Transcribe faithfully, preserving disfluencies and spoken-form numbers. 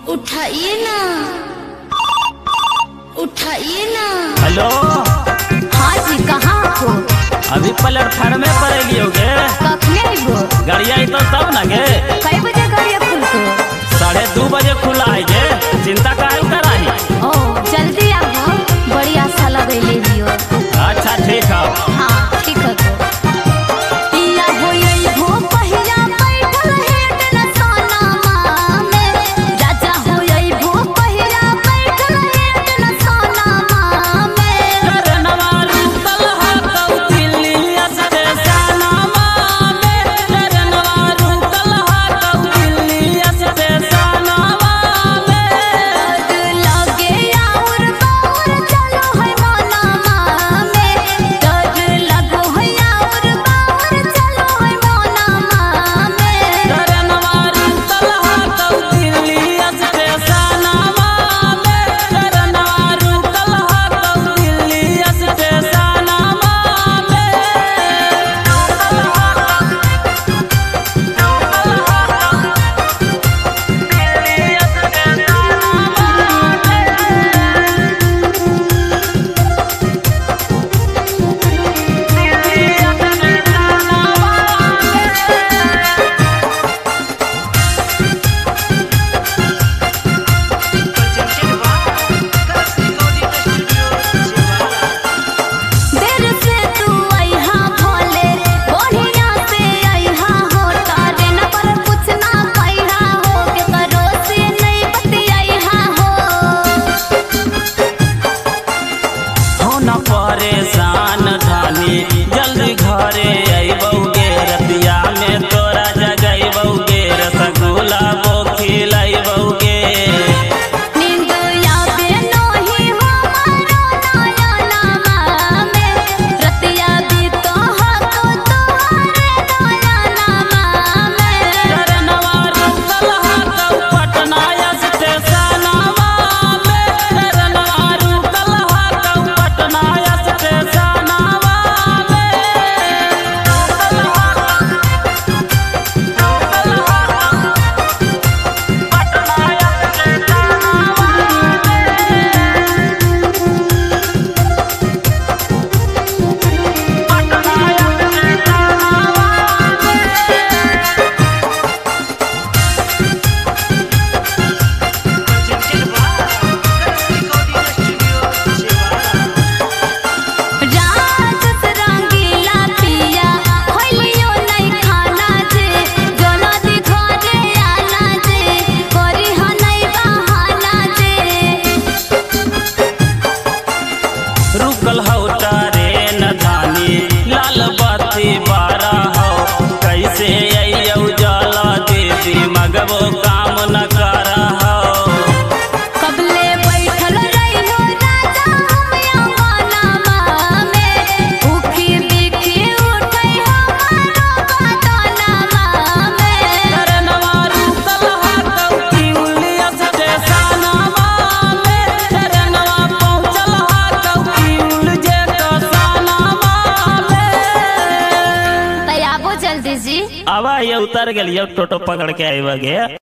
उठाइए ना, उठाइए ना। हेलो। हाँ जी, कहाँ हो? अभी प्लेटफार्म में पर लियोगे? कखने आइबो? गाड़ी आई तो तब ना गे। कई बजे गाड़ी खुलतो? साढ़े दो बजे खुला है गे। चिंता काहे कराही? ओ जल्दी आओ, बड़ी आशा लगैले हियो। अच्छा ठीक है। हाँ ठीक है। तो इया होई हो पहिया बैठल हेट न सोनामा में, राजा होई हो पहिया बैठल हेट न सोनामा में। करनवा रुकल हा कौ दिल्ली स्टेशनमा में, करनवा रुकल हा कौ दिल्ली स्टेशनमा में। लगे और बाउर चलो है मोनामा में, डर लगो है और बाउर चलो है मोनामा में। करनवा रुकल हा कौ दिल्ली स्टेशनमा में, करनवा रुकल हा कौ दिल्ली स्टेशनमा में। देर से तू आइहा भोले, बढ़िया से आइहा हो, तारे न पर कुछ ना पाइहा हो, के करो से नहीं बतियाइहा हो। हो न परेशान धानी, जल्दी घरे अइबौगे, रतिया में तोरा जगइबौगे, रसगुल्ला वो खिलइबौगे। नींद आवे नोही हमारो नयनमा में, रतिया बीतो हाथो तोहरे नयनमा में। करनवा रुकल हा कौ पटना स्टेशनमा में, करनवा रुकल हा कौ पटना स्टेशनमा में। राजस रंगीला पिया होइलियो नहीं खाना जे, जोना दी घरे आना जे, करी ह नहीं बहाना जे। रुकल हौ ट्रेन धानी, लाल बत्ती बारा हौ, कैसे अइयौ जला दीदी मगबो काम न करा हौ। कबले बैठल रहियो राजा हम अंगनामा में, भूखी बिखी उठै हमारो बदनमा में। करनवा रुकल हा कौ दिल्ली स्टेशनमा में, करनवा पहुँचल हा कौ दिल्ली स्टेशनमा में। तै आबो जल्दी जी। आवा ये उतर गेलियो, टोटो पकड़ के आइबा गे।